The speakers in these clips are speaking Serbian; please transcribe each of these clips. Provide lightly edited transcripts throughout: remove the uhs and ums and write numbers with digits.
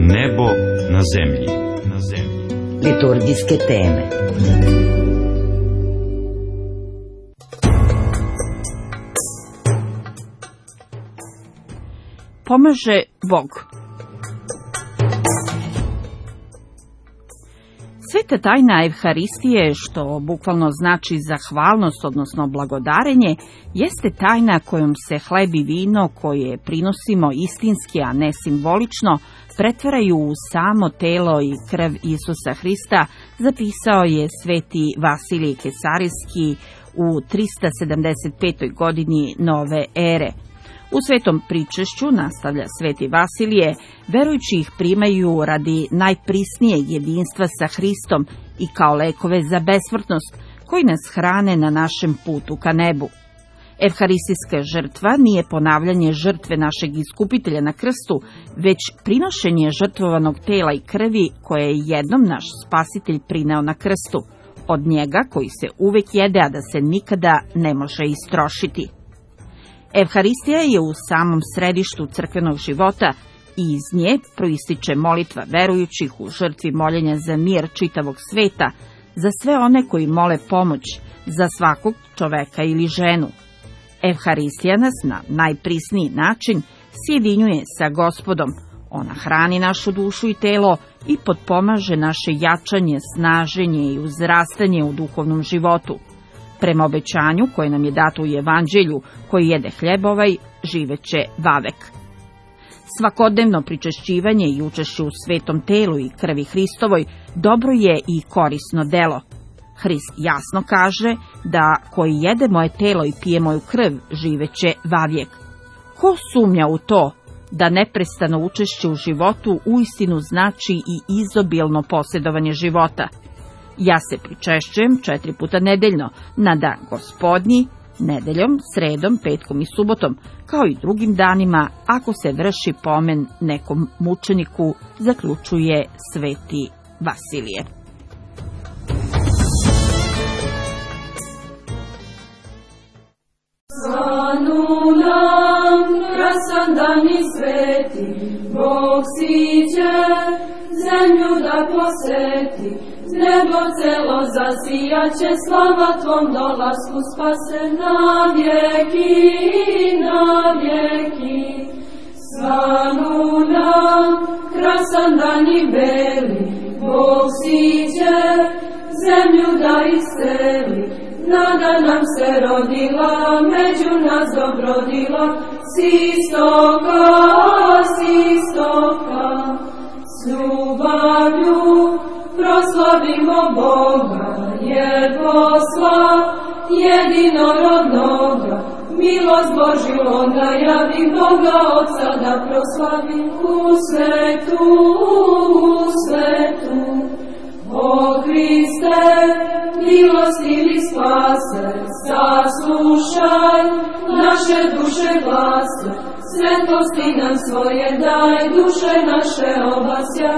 Nebo na zemlji. Liturgijske teme. Pomaže Bog. Sveta tajna Evharistije, što bukvalno znači zahvalnost, odnosno blagodarenje, jeste tajna kojom se hleb i vino koje prinosimo istinski, a ne simbolično, pretvaraju u samo telo i krv Isusa Hrista, zapisao je sveti Vasilij Kesarijski u 375. godini nove ere. U svetom pričešću, nastavlja sveti Vasilije, verujući ih primaju radi najprisnijeg jedinstva sa Hristom i kao lekove za besmrtnost, koji nas hrane na našem putu ka nebu. Evharistijska žrtva nije ponavljanje žrtve našeg iskupitelja na krstu, već prinošenje žrtvovanog tela i krvi koje je jednom naš spasitelj prineo na krstu, od njega koji se uvek jede, a da se nikada ne može istrošiti. Evharistija je u samom središtu crkvenog života i iz nje proističe molitva verujućih u žrtvi moljenja za mir čitavog sveta, za sve one koji mole pomoć, za svakog čoveka ili ženu. Evharistija nas na najprisniji način sjedinjuje sa Gospodom. Ona hrani našu dušu i telo i potpomaže naše jačanje, snaženje i uzrastanje u duhovnom životu. Prema obećanju koje nam je dato u Evanđelju, koji jede hljeb ovaj, živeće vavek. Svakodnevno pričešćivanje i učešće u svetom telu i krvi Hristovoj dobro je i korisno delo. Hrist jasno kaže da koji jede moje telo i pije moju krv, živeće vavijek. Ko sumnja u to da neprestano učešće u životu uistinu znači i izobilno posjedovanje života? Ja se pričešćujem 4 puta nedeljno, na dan Gospodnji, nedeljom, sredom, petkom i subotom, kao i drugim danima ako se vrši pomen nekom mučeniku, zaključuje sveti Vasilije. Svanu nam krasan dan i sveti, Bog siđe zemlju da poseti. Nebo celo zasijaće, slava tvom dolasku spase na vjeki, na vjeki. Svanu nam krasan dan i beli, Bog siđe zemlju da isceli. Nada nam se rodila, među nas dobrodila, s istoka, s istoka. S ljubavlju proslavimo Boga, jer posla jedinorodnoga. Milost Božju on najavi, Boga Otca da proslavi u svetu, u svetu. O Hriste, milostivi spase, saslušaj naše duše glase. Svetosti nam svoje daj, duše naše obasja,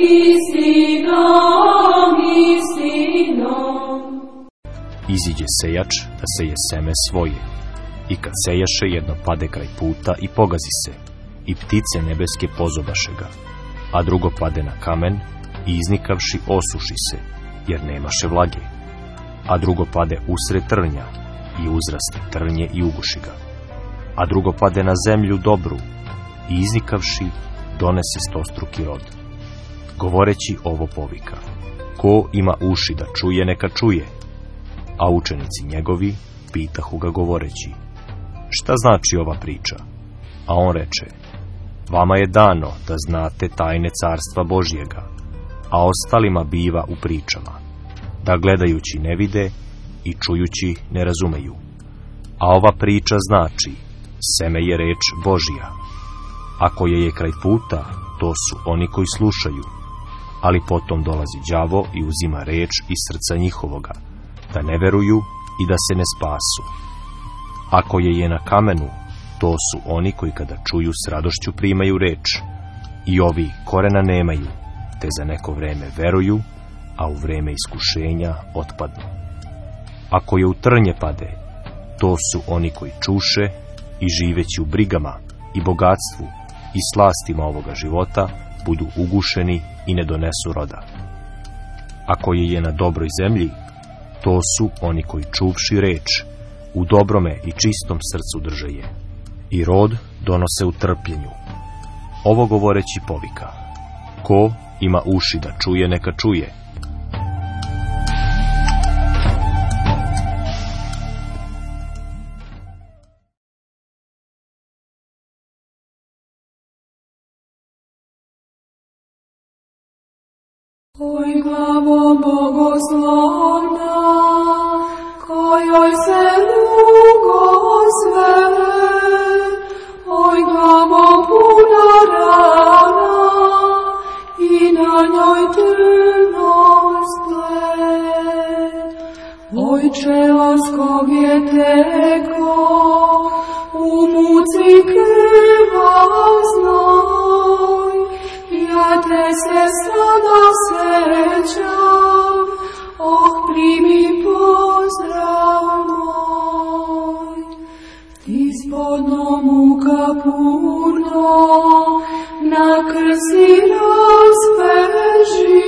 istinom, istinom. Iziđe sejač da seje seme svoje, i kad sejaše jedno pade kraj puta i pogazi se, i ptice nebeske pozobaše ga, a drugo pade na kamen i iznikavši osuši se, jer nemaše vlage, a drugo pade usred trnja i uzraste trnje i uguši ga, a drugo pade na zemlju dobru i iznikavši donese stostruki rod. Govoreći ovo povika, ko ima uši da čuje, neka čuje. A učenici njegovi pitahu ga govoreći, šta znači ova priča? A on reče, vama je dano da znate tajne carstva Božjega, a ostalima biva u pričama, da gledajući ne vide i čujući ne razumeju. A ova priča znači, seme je reč Božja. Ako je kraj puta, to su oni koji slušaju, ali potom dolazi đavo i uzima reč iz srca njihovoga, da ne veruju i da se ne spasu. Ako je na kamenu, to su oni koji kada čuju s radošću primaju reč, i ovi korena nemaju, te za neko vreme veruju, a u vreme iskušenja otpadnu. Ako je u trnje pade, to su oni koji čuše i živeći u brigama i bogatstvu i slastima ovoga života, budu ugušeni i ne donesu roda. A koji je na dobroj zemlji, to su oni koji čuvši reč, u dobrome i čistom srcu drže je, i rod donose u trpljenju. Ovo govoreći povika: ko ima uši da čuje, neka čuje. Oj, glavo bogoslovna, kojoj se lugo sve, oj, glavo puna rana, i na njoj trnost tled. Oj, čelo s kog je teko, u muci krvav znoj, ja te se sada sećam, oh, primi pozdrav moj. Ti spodno muka puno, na krsi raspeži,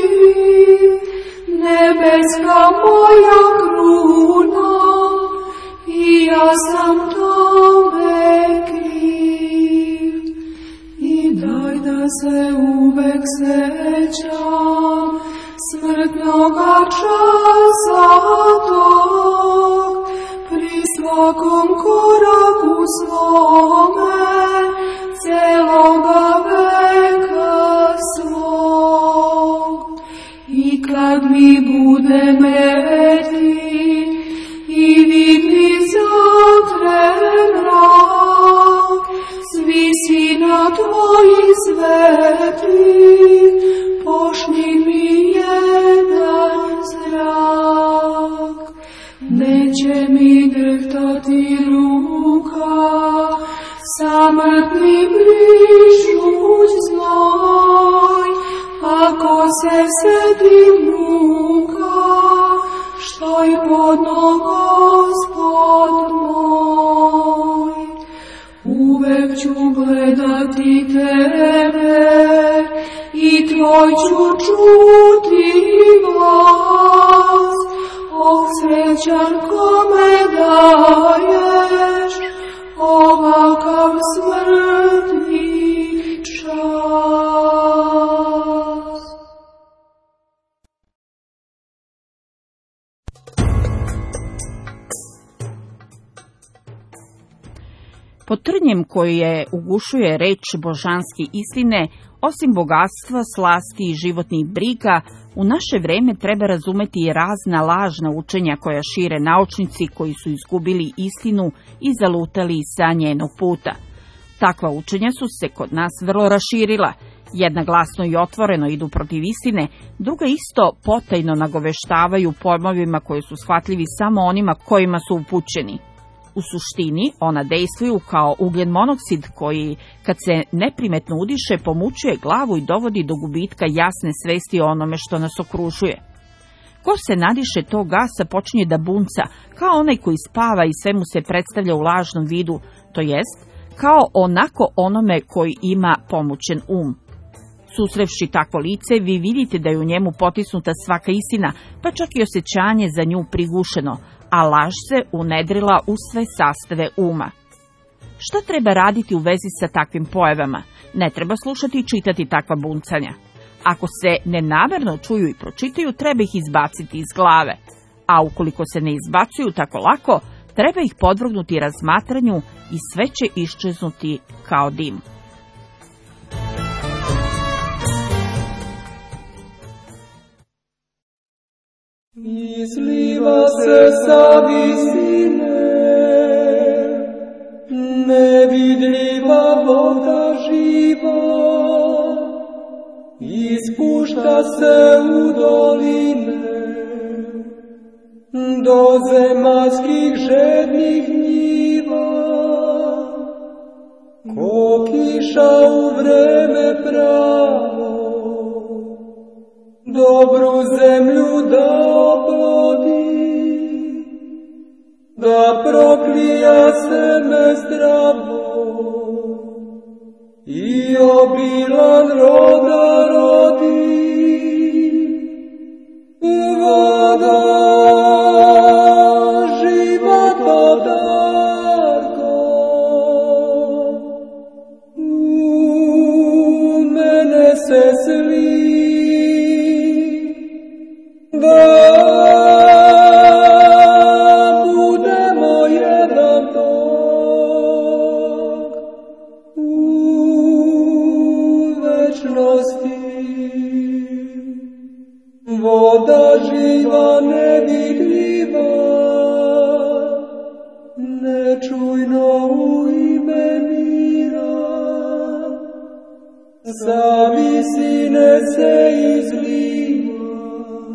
nebeska moja kruna, i ja sam tome kriv. I daj da se uvek sećam smrtnoga časa tog, pri svakom koraku svome, celoga veka svog. I kad mi bude meti i vidni zatre mrak, svi sina tvoji sveti, pošli mi jedan zrak. Neće mi drhtati ruka, samrtni brišuć znoj, ako se setim muka, što je podno Gospod moj. Uvek ću gledati tebe i tvoj ću čuti glas, oh, srećan kome daješ ovakav smrtni čas. Pod trnjem koje ugušuje reč božanske istine, osim bogatstva, slasti i životnih briga, u naše vreme treba razumeti i razna lažna učenja koja šire naučnici koji su izgubili istinu i zalutali sa njenog puta. Takva učenja su se kod nas vrlo raširila. Jedna glasno i otvoreno idu protiv istine, druga isto potajno nagoveštavaju pojmovima koji su shvatljivi samo onima kojima su upućeni. U suštini, ona dejstvuju kao ugljen monoksid koji, kad se neprimetno udiše, pomučuje glavu i dovodi do gubitka jasne svesti o onome što nas okružuje. Ko se nadiše tog gasa počinje da bunca, kao onaj koji spava i sve mu se predstavlja u lažnom vidu, to jest, kao onako onome koji ima pomućen um. Susrevši takvo lice, vi vidite da je u njemu potisnuta svaka istina, pa čak i osjećanje za nju prigušeno, a laž se unedrila u sve sastave uma. Šta treba raditi u vezi sa takvim pojavama? Ne treba slušati i čitati takva buncanja. Ako se nenamerno čuju i pročitaju, treba ih izbaciti iz glave, a ukoliko se ne izbacuju tako lako, treba ih podvrgnuti razmatranju i sve će iščeznuti kao dim. Izliva se sa visine, nevidljiva voda živa, ispušta se u doline, do zemaljskih žednih njiva, ko kiša u vreme pravo, dobru zemlju da oplodi, da proklija seme zdravo i obilan roda večnosti. Voda živa nevidljiva, nečujno u ime mira, sa visine se izliva,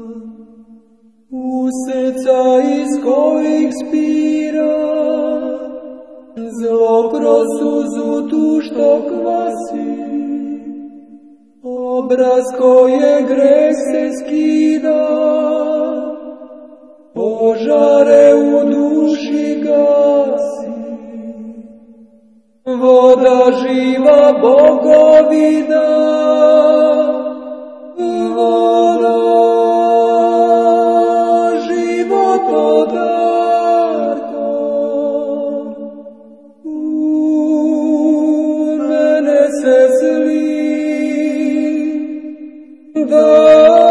u srca iz kojih spira, zlo kroz suzu tu što kvasi, obraz koje greh se skida, požare u duši gasi. Voda živa Bogovina, voda životodarka, u mene se zli, da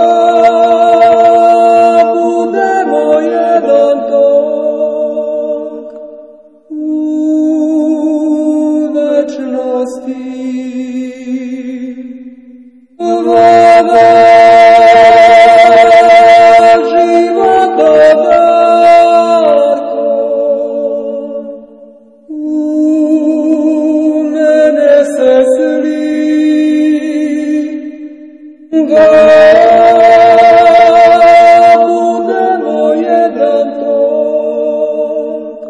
budemo jedan tok u večnosti. Voda životodarka, u mene se zli, da budemo jedan tok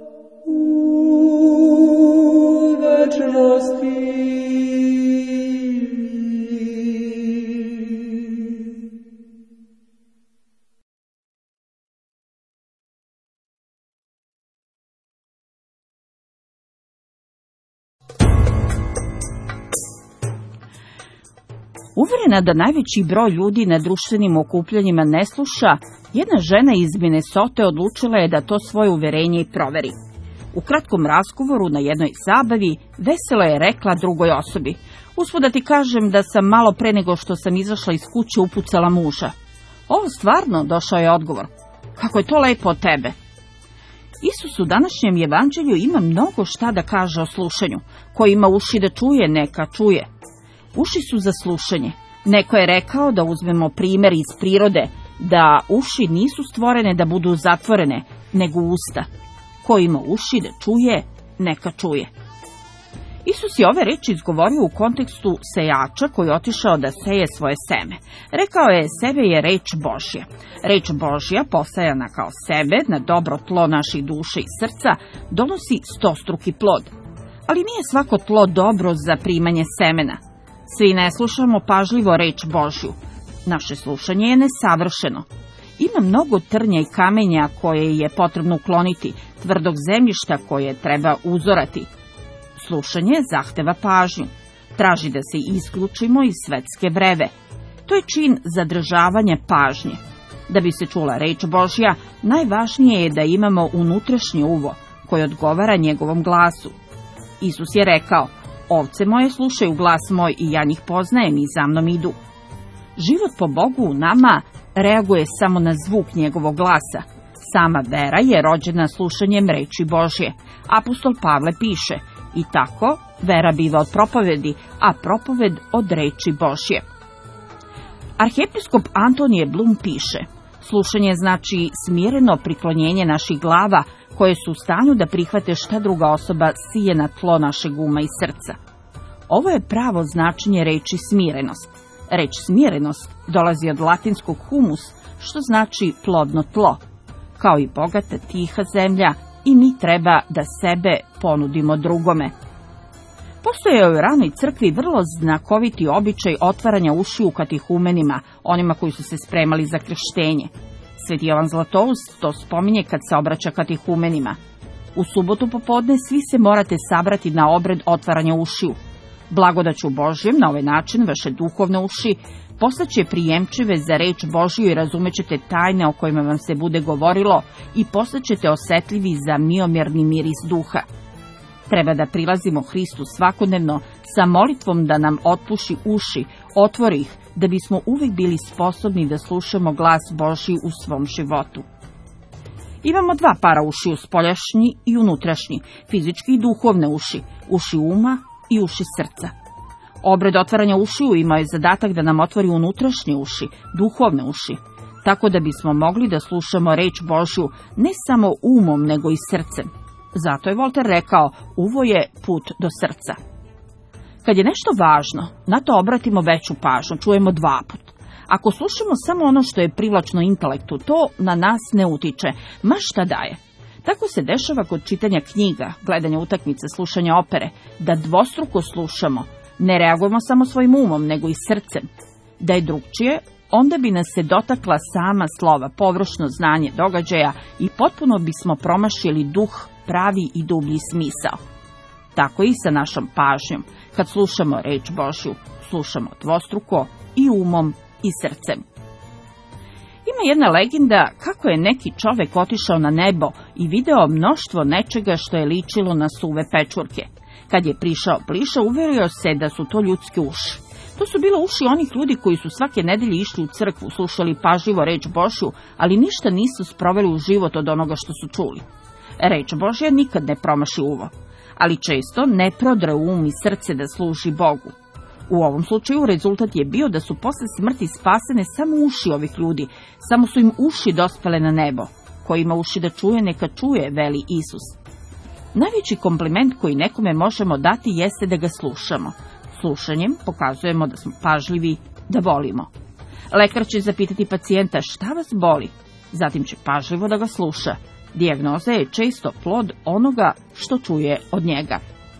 u večnosti. Uverena da najveći broj ljudi na društvenim okupljanjima ne sluša, jedna žena iz Minnesote odlučila je da to svoje uverenje i proveri. U kratkom razgovoru na jednoj zabavi veselo je rekla drugoj osobi: "Usput da ti kažem da sam malo pre nego što sam izašla iz kuće upucala muža." "Ovo stvarno?" došao je odgovor. "Kako je to lepo od tebe." Isus u današnjem evanđelju ima mnogo šta da kaže o slušanju. Ko ima uši da čuje, neka čuje. Uši su za slušanje. Neko je rekao da uzmemo primer iz prirode, da uši nisu stvorene da budu zatvorene, nego usta. Ko ima uši da čuje, neka čuje. Isus je ove reči izgovorio u kontekstu sejača koji je otišao da seje svoje seme. Rekao je: "Sebe je reč Božja." Reč Božja, posejana kao sebe na dobro tlo naših duše i srca, donosi stostruki plod. Ali nije svako tlo dobro za primanje semena. Svi ne slušamo pažljivo reč Božju. Naše slušanje je nesavršeno. Ima mnogo trnja i kamenja koje je potrebno ukloniti, tvrdog zemljišta koje treba uzorati. Slušanje zahteva pažnju. Traži da se isključimo iz svetske vreve. To je čin zadržavanja pažnje. Da bi se čula reč Božja, najvažnije je da imamo unutrašnje uvo koje odgovara njegovom glasu. Isus je rekao: "Ovce moje slušaju glas moj i ja njih poznajem i za mnom idu." Život po Bogu u nama reaguje samo na zvuk njegovog glasa. Sama vera je rođena slušanjem reči Božje. Apostol Pavle piše: "I tako, vera biva od propovedi, a propoved od reči Božje." Arhiepiskop Antonije Blum piše: "Slušanje znači smireno priklonjenje naših glava, koje su u stanju da prihvate šta druga osoba sije na tlo našeg uma i srca." Ovo je pravo značenje reči smirenost. Reč smirenost dolazi od latinskog humus, što znači plodno tlo. Kao i bogata, tiha zemlja, i mi treba da sebe ponudimo drugome. Postojao je u ranoj crkvi vrlo znakoviti običaj otvaranja ušiju katehumenima, onima koji su se spremali za krštenje. Sveti Jovan Zlatoust to spominje kad se obraća katehumenima. U subotu popodne svi se morate sabrati na obred otvaranja ušiju. Blagodaću Božjem na ovaj način vaše duhovne uši postaće prijemčive za reč Božju i razumećete tajne o kojima vam se bude govorilo i postaćete osetljivi za miomjerni miris duha. Treba da prilazimo Hristu svakodnevno sa molitvom da nam otpuši uši, otvori ih, da bismo uvijek bili sposobni da slušamo glas Božji u svom životu. Imamo dva para ušiju, spoljašnji i unutrašnji, fizički i duhovne uši, uši uma i uši srca. Obred otvaranja ušiju imao je zadatak da nam otvori unutrašnje uši, duhovne uši, tako da bismo mogli da slušamo reč Božju ne samo umom, nego i srcem. Zato je Volter rekao, uvo je put do srca. Kad je nešto važno, na to obratimo veću pažnju, čujemo dva put. Ako slušamo samo ono što je privlačno intelektu, to na nas ne utiče, ma šta daje. Tako se dešava kod čitanja knjiga, gledanja utakmice, slušanja opere, da dvostruko slušamo, ne reagujemo samo svojim umom, nego i srcem. Da je drugčije, onda bi nas se dotakla sama slova, površno znanje događaja i potpuno bismo promašili duh, pravi i dublji smisao. Tako i sa našom pažnjom. Kad slušamo reč Božju, slušamo dvostruko i umom i srcem. Ima jedna legenda kako je neki čovek otišao na nebo i video mnoštvo nečega što je ličilo na suve pečurke. Kad je prišao bliže, uverio se da su to ljudske uši. To su bile uši onih ljudi koji su svake nedelje išli u crkvu, slušali pažljivo reč Božju, ali ništa nisu sproveli u život od onoga što su čuli. Reč Božja nikad ne promaši uvo, ali često ne prodre um i srce da služi Bogu. U ovom slučaju rezultat je bio da su posle smrti spasene samo uši ovih ljudi, samo su im uši dospele na nebo. Ko ima uši da čuje, neka čuje, veli Isus. Najveći kompliment koji nekome možemo dati jeste da ga slušamo. Slušanjem pokazujemo da smo pažljivi, da volimo. Lekar će zapitati pacijenta šta vas boli, zatim će pažljivo da ga sluša. Dijagnoza je često plod onoga što čuje od njega.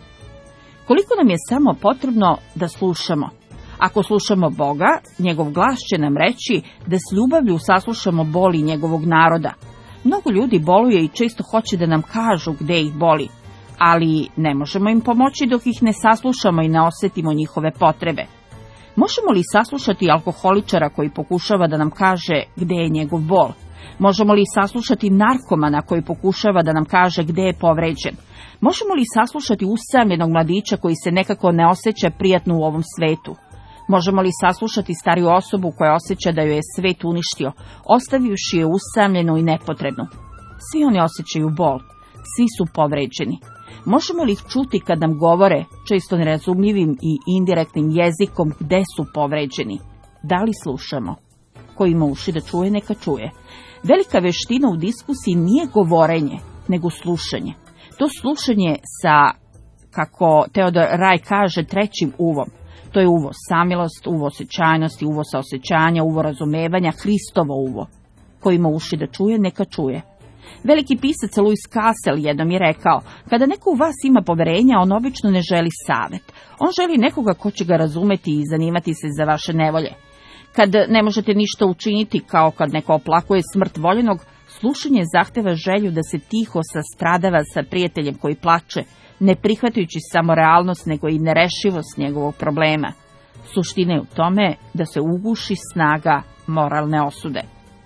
Koliko nam je samo potrebno da slušamo? Ako slušamo Boga, njegov glas će nam reći da s ljubavlju saslušamo boli njegovog naroda. Mnogo ljudi boluje i često hoće da nam kažu gde ih boli, ali ne možemo im pomoći dok ih ne saslušamo i ne osetimo njihove potrebe. Možemo li saslušati alkoholičara koji pokušava da nam kaže gde je njegov bol? Možemo li saslušati narkomana koji pokušava da nam kaže gde je povređen? Možemo li saslušati usamljenog mladića koji se nekako ne osjeća prijatno u ovom svetu? Možemo li saslušati stariju osobu koja osjeća da joj je svet uništio, ostavivši je usamljenu i nepotrebnu? Svi oni osjećaju bol, svi su povređeni. Možemo li ih čuti kad nam govore, često nerazumljivim i indirektnim jezikom, gde su povređeni? Da li slušamo? Ko ima uši da čuje, neka čuje. Velika veština u diskusiji nije govorenje, nego slušanje. To slušanje sa, kako Teodor Raj kaže, trećim uvom. To je uvo samilost, uvo osjećajnosti, uvo saosjećanja, uvo razumevanja, Hristovo uvo. Ko ima uši da čuje, neka čuje. Veliki pisac Louis Cassel jednom je rekao, kada neko u vas ima poverenja, on obično ne želi savet. On želi nekoga ko će ga razumeti i zanimati se za vaše nevolje. Kad ne možete ništa učiniti, kao kad neko oplakuje smrt voljenog, slušanje zahteva želju da se tiho sastradava sa prijateljem koji plače, ne prihvatajući samo realnost, nego i nerešivost njegovog problema. Suština je u tome da se uguši snaga moralne osude.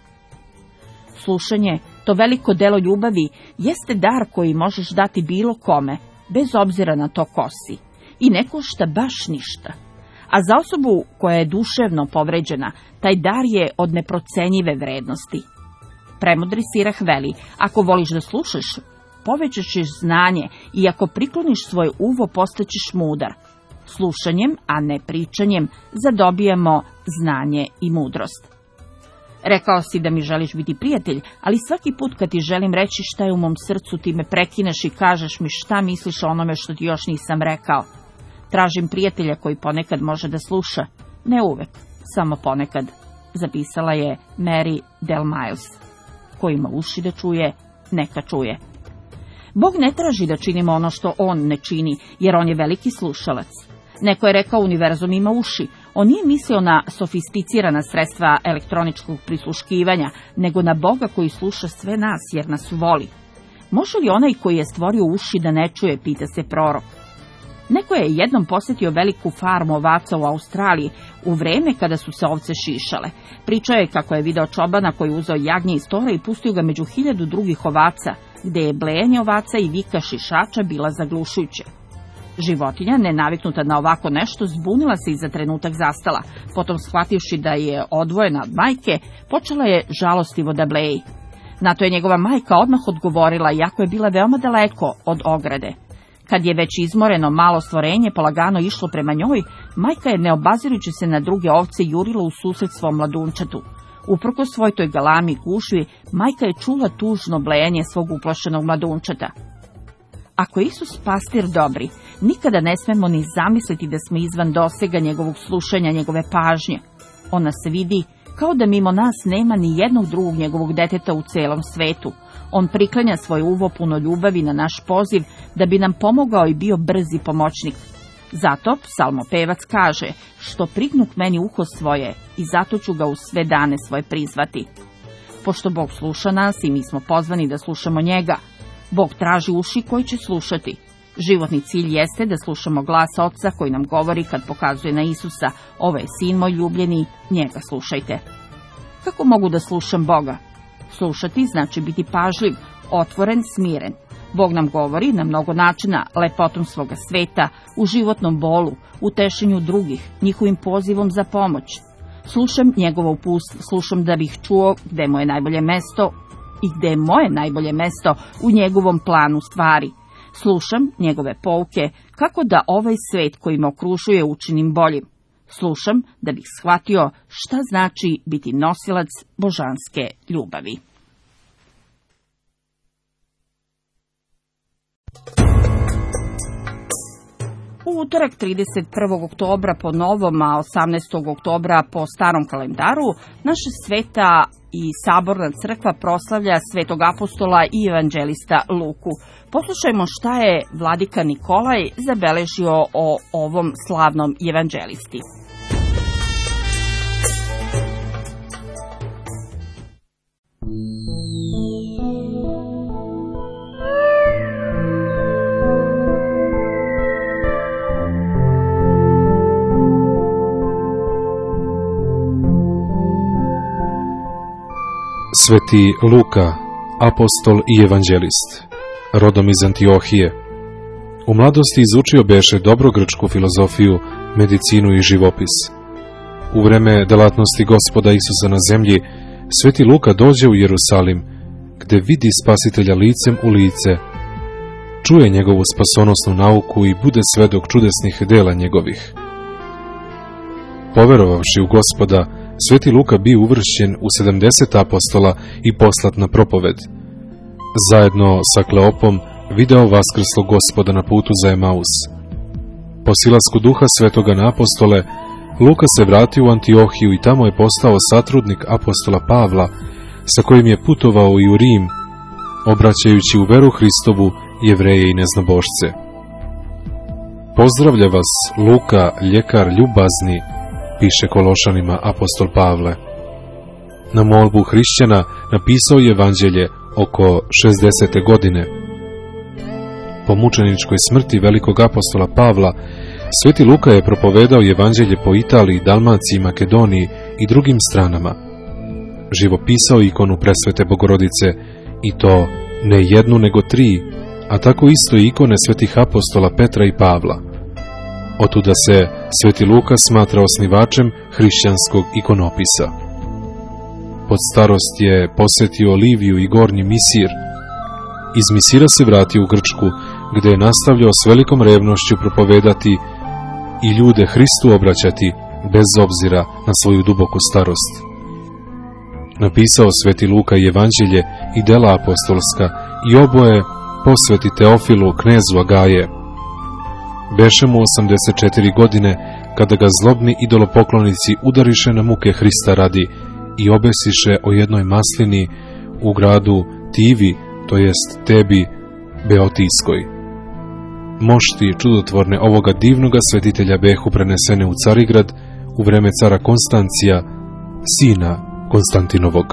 Slušanje, to veliko delo ljubavi, jeste dar koji možeš dati bilo kome, bez obzira na to ko si, i ne košta baš ništa. A za osobu koja je duševno povređena, taj dar je od neprocenjive vrednosti. Premudri Sirah veli, ako voliš da slušaš, povećaćeš znanje i ako prikloniš svoj uvo, postaćeš mudar. Slušanjem, a ne pričanjem, zadobijamo znanje i mudrost. Rekao si da mi želiš biti prijatelj, ali svaki put kad ti želim reći šta je u mom srcu, ti me prekineš i kažeš mi šta misliš o onome što ti još nisam rekao. Tražim prijatelja koji ponekad može da sluša, ne uvek, samo ponekad, zapisala je Mary Del Miles. Ko ima uši da čuje, neka čuje. Bog ne traži da činimo ono što on ne čini, jer on je veliki slušalac. Neko je rekao univerzum ima uši. On nije mislio na sofisticirana sredstva elektroničkog prisluškivanja, nego na Boga koji sluša sve nas jer nas voli. Može li onaj koji je stvorio uši da ne čuje, pita se prorok. Neko je jednom posjetio veliku farmu ovaca u Australiji u vreme kada su se ovce šišale. Pričao je kako je video čobana koji uzeo jagnje iz tora i pustio ga među 1000 drugih ovaca, gde je blejanje ovaca i vika šišača bila zaglušujuće. Životinja, nenaviknuta na ovako nešto, zbunila se i za trenutak zastala. Potom, shvativši da je odvojena od majke, počela je žalostivo da bleji. Na to je njegova majka odmah odgovorila, iako je bila veoma daleko od ograde. Kad je već izmoreno malo stvorenje polagano išlo prema njoj, majka je, ne obazirujući se na druge ovce, jurila u susret svom mladunčetu. Uprkos svoj toj galami i gužvi, majka je čula tužno blejanje svog uplašenog mladunčeta. Ako je Isus pastir dobri, nikada ne smemo ni zamisliti da smo izvan dosega njegovog slušanja, njegove pažnje. On nas vidi kao da mimo nas nema ni jednog drugog njegovog deteta u celom svetu. On priklanja svoje uvo puno ljubavi na naš poziv da bi nam pomogao i bio brzi pomoćnik. Zato psalmopevac kaže: što prignu k meni uho svoje, i zato ću ga u sve dane svoje prizvati. Pošto Bog sluša nas i mi smo pozvani da slušamo njega, Bog traži uši koji će slušati. Životni cilj jeste da slušamo glas Oca koji nam govori kad pokazuje na Isusa: ovo je sin moj ljubljeni, njega slušajte. Kako mogu da slušam Boga? Slušati znači biti pažljiv, otvoren, smiren. Bog nam govori na mnogo načina, lepotom svoga sveta, u životnom bolu, u tešenju drugih, njihovim pozivom za pomoć. Slušam njegovo uputstvo, slušam da bih čuo gde mu je najbolje mesto i gde je moje najbolje mesto u njegovom planu stvari. Slušam njegove pouke kako da ovaj svet koji me okružuje učinim boljim. Slušam da bih shvatio šta znači biti nosilac božanske ljubavi. U utorak 31. oktobra po novom, a 18. oktobra po starom kalendaru, naša sveta i saborna crkva proslavlja svetog apostola i evanđelista Luku. Poslušajmo šta je vladika Nikolaj zabeležio o ovom slavnom evanđelisti. Sveti Luka, apostol i evanđelist, rodom iz Antiohije. U mladosti izučio beše dobro grčku filozofiju, medicinu i živopis. U vreme delatnosti Gospoda Isusa na zemlji, Sveti Luka dođe u Jerusalim, gde vidi Spasitelja licem u lice, čuje njegovu spasonosnu nauku i bude svedok čudesnih dela njegovih. Poverovavši u Gospoda, Sveti Luka bio uvršćen u 70 apostola i poslat na propoved. Zajedno sa Kleopom video vaskrslog Gospoda na putu za Emaus. Po silasku Duha Svetoga na apostole, Luka se vratio u Antiohiju i tamo je postao satrudnik apostola Pavla, sa kojim je putovao i u Rim, obraćajući u veru Hristovu Jevreje i neznabošce. Pozdravlja vas Luka, ljekar ljubazni, piše Kološanima apostol Pavle. Na molbu hrišćana napisao je evanđelje oko 60. godine. Po mučeničkoj smrti velikog apostola Pavla, Sveti Luka je propovedao evanđelje po Italiji, Dalmaciji, Makedoniji i drugim stranama. Živopisao ikonu presvete Bogorodice, i to ne jednu nego 3, a tako isto i ikone svetih apostola Petra i Pavla. Otuda se Sveti Luka smatra osnivačem hrišćanskog ikonopisa. Pod starost je posetio Liviju i Gornji Misir. Iz Misira se vratio u Grčku, gde je nastavljao s velikom revnošću propovedati i ljude Hristu obraćati, bez obzira na svoju duboku starost. Napisao Sveti Luka i evanđelje i dela apostolska, i oboje posveti Teofilu, knezu Agaje. Beše mu 84 godine, kada ga zlobni idolopoklonici udariše na muke Hrista radi i obesiše o jednoj maslini u gradu Tivi, to jest Tebi Beotijskoj. Mošti čudotvorne ovoga divnoga svetitelja behu prenesene u Carigrad u vreme cara Konstancija, sina Konstantinovog.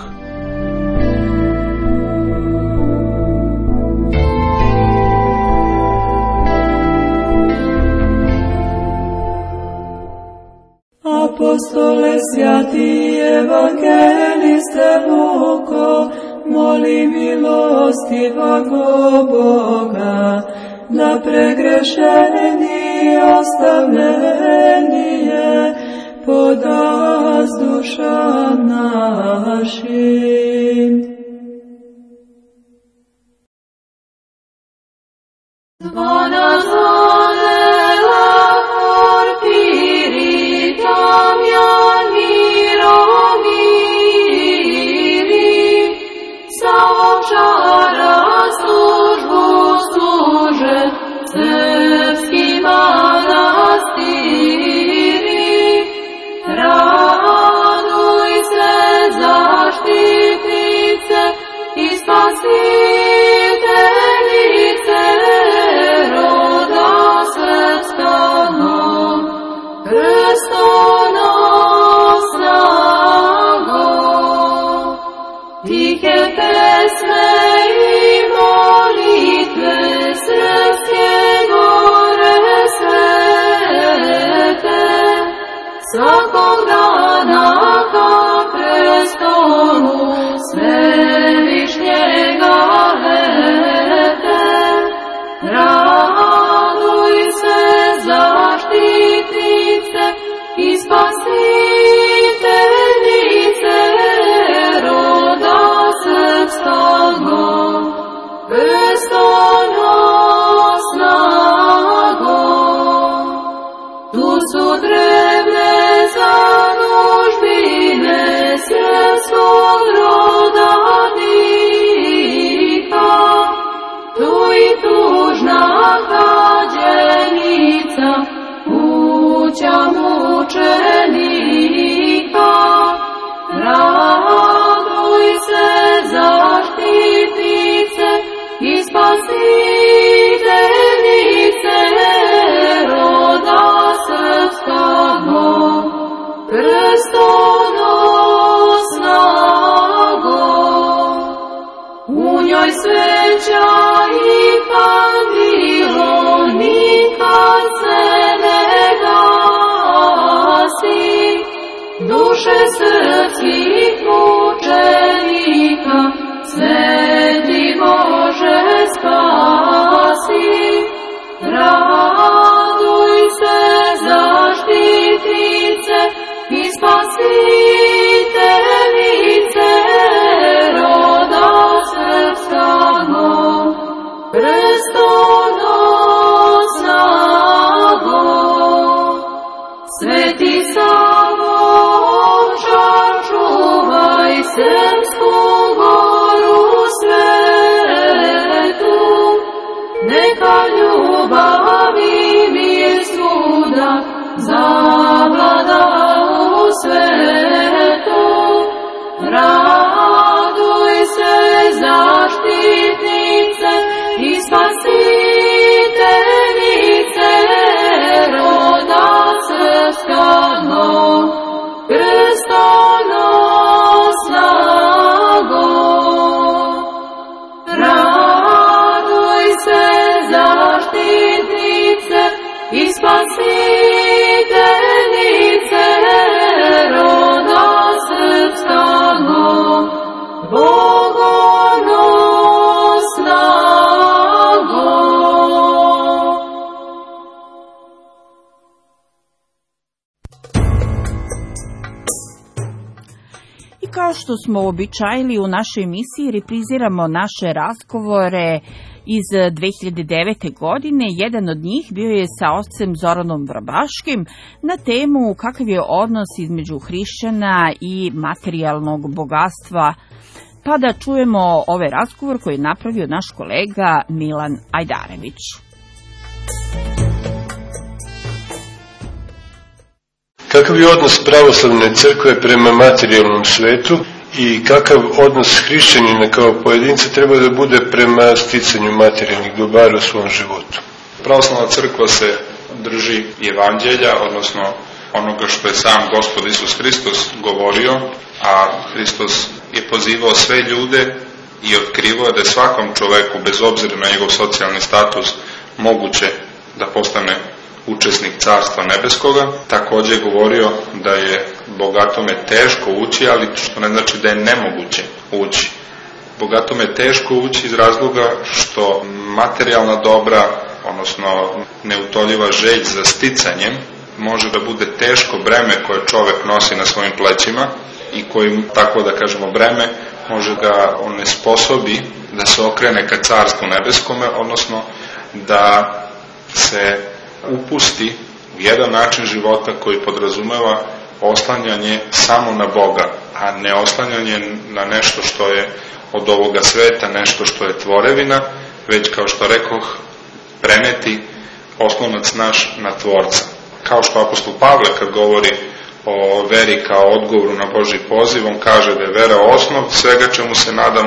Apostole sjati evangeliste Luko, moli milostivago Boga, da pregrešeni ostavljenije podas dušam našim. Zvona spasiteljice roda srpskog, krstonosnago, tihe pesme i molitve srpske gore svete, svakog dana ka prestolu svevišnjega lete. Raduj se zaštitnice i spasiteljice roda srpskog, krstonosnago. Tu su drevne zadužbine srpskog roda dika, tu i tužna hađenica, kuća mučenika. Raduj se zaštitnice i spasiteljice roda srpskog, krstonosnago. U njoj sveća i kandilo nikad se ne gasi, duše srpskih mučenika sveti Bože spasi. Raduj se zaštitnice i spasiteljice roda srpskog, krstonosnago. Sveti Savo, čuvaj srpsku goru svetu, neka ljubav i mir svuda zavlada u svetu. Raduj se zaštitnice i spasiteljice roda srpskog, krstonosnago. Raduj se zaštitnice i spasiteljice roda srpskog, bogonosnago. I kao što smo uobičajili u našoj emisiji, repriziramo naše razgovore iz 2009. godine. Jedan od njih bio je sa ocem Zoranom Vrabaškim na temu kakav je odnos između hrišćana i materijalnog bogatstva. Pa da čujemo ovaj razgovor koji je napravio naš kolega Milan Ajdarević. Kakav je odnos pravoslavne crkve prema materijalnom svetu i kakav odnos hrišćanina kao pojedinca treba da bude prema sticanju materijalnih dobara u svom životu? Pravoslavna crkva se drži evanđelja, odnosno onoga što je sam Gospod Isus Hristos govorio, a Hristos je pozivao sve ljude i otkrivao da je svakom čoveku, bez obzira na njegov socijalni status, moguće da postane učesnik Carstva Nebeskoga. Takođe je govorio da je bogatome teško ući, ali što ne znači da je nemoguće ući. Bogatome je teško ući iz razloga što materijalna dobra, odnosno neutoljiva želj za sticanjem, može da bude teško breme koje čovek nosi na svojim plećima i kojim, tako da kažemo, breme može ga onesposobi da se okrene ka Carstvu Nebeskome, odnosno da se upusti u jedan način života koji podrazumeva oslanjanje samo na Boga, a ne oslanjanje na nešto što je od ovoga sveta, nešto što je tvorevina, već, kao što rekoh, preneti oslonac naš na Tvorca. Kao što apostol Pavle, kad govori o veri kao odgovoru na Božji poziv, on kaže da je vera osnov svega čemu se nadamo,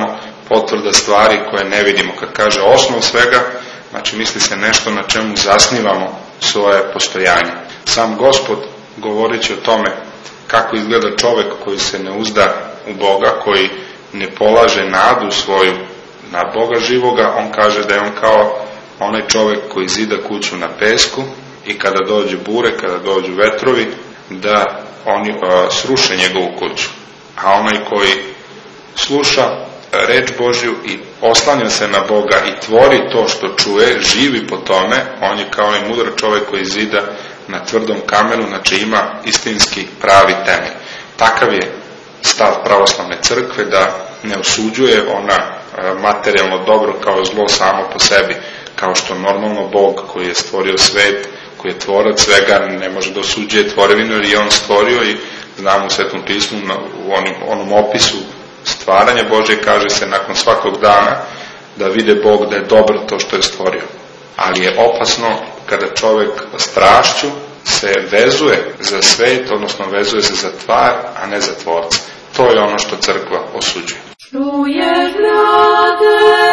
potvrda stvari koje ne vidimo. Kad kaže osnov svega, znači misli se nešto na čemu zasnivamo svoje postojanje. Sam Gospod, govoreći o tome kako izgleda čovek koji se ne uzda u Boga, koji ne polaže nadu svoju na Boga živoga, on kaže da je on kao onaj čovek koji zida kuću na pesku i kada dođu bure, kada dođu vetrovi, da oni sruše njegovu kuću. A onaj koji sluša reč Božju i oslanja se na Boga i tvori to što čuje, živi po tome, on je kao onaj mudar čovek koji zida na tvrdom kamenu, znači ima istinski pravi temelj. Takav je stav pravoslavne crkve, da ne osuđuje ona materijalno dobro kao zlo samo po sebi, kao što normalno Bog koji je stvorio svet, koji je tvorac svega, ne može da osuđuje tvorevinu jer je on stvorio, i znamo u Svetom pismu u onom opisu stvaranja Božje kaže se nakon svakog dana da vide Bog da je dobro to što je stvorio. Ali je opasno kada čovek strašću se vezuje za svet, odnosno vezuje se za tvar, a ne za tvorca. To je ono što crkva osuđuje. Čuješ, brate,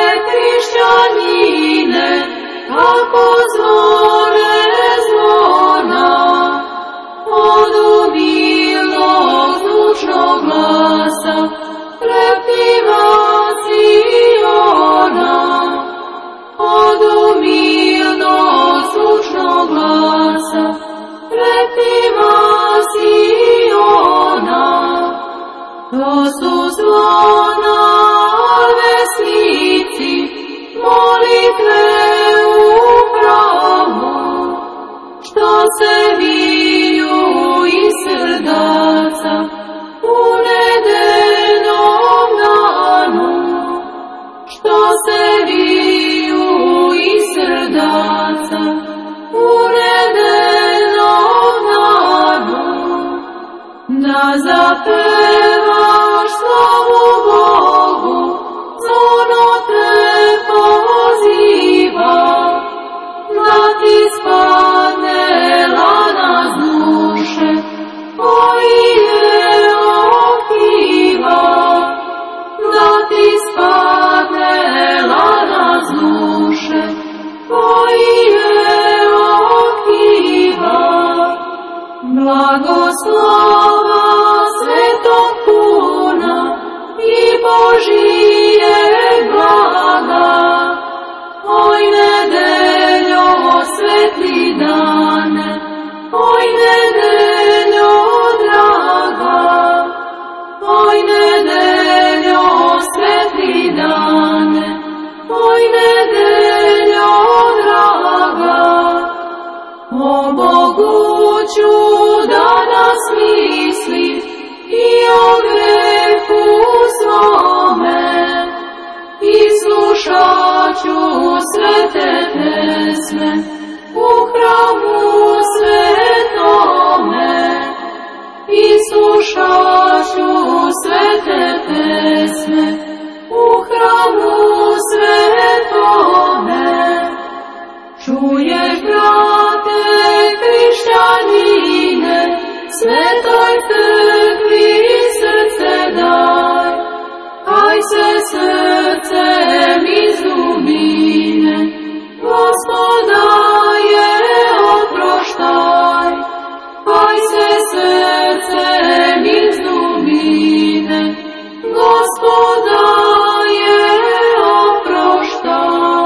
hrišćanine, kako zvone zvona, od obilnog zvučnog glasa, prepiva Siona. Od obilnog zvučnog glasa, prepiva Siona. To su zvona vesnici, molitve upravo, što se viju iz srdaca u nedeljnom danu, što se viju iz srdaca u nedeljnom danu, da zapevaš slavu Bogu, zvono te poziva, da ti spadne lana z duše, koji je otkriva, da ti spadne lana z duše, koji je otkriva. Blagoslova svetog puna i Božije blaga, oj nedeljo svetli dane, oj nedeljo draga, oj nedeljo svetli dane, oj nedeljo draga. O Boguću da nas misli i o grehu svome, i slušaću svete pesme u hramu svetome, i slušaću svete pesme u hramu svetome. Čuješ, brate, hrišćanine, svetoj crkvi srce daj, aj se srcem iz dubine, Gospoda je oproštaj, aj se srcem iz dubine, Gospoda je oproštaj.